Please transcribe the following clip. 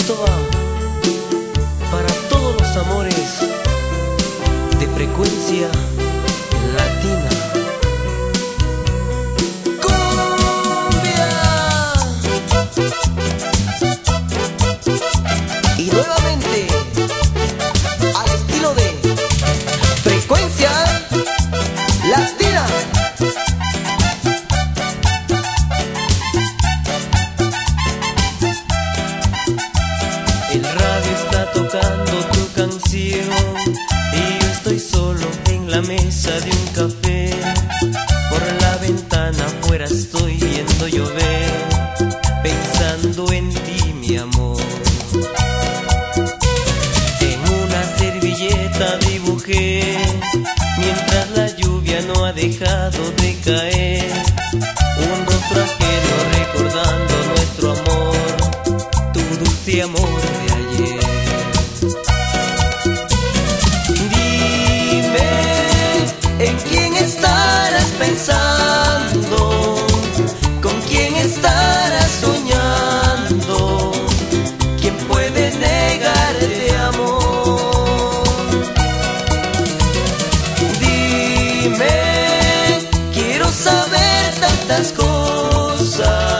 Esto va para todos los amores de frecuencia latina. ¡Cumbia! Y nuevamente al estilo de frecuencia latina. El radio está tocando tu canción y yo estoy solo en la mesa de un café. Por la ventana afuera estoy viendo llover, pensando en ti, mi amor. En una servilleta dibujé, mientras la lluvia no ha dejado de caer, un rostro ajeno recordando nuestro amor, tu dulce amor de ayer. Dime, ¿en quién estarás pensando? ¿Con quién estarás soñando? ¿Quién puede negarte amor? Dime, quiero saber tantas cosas.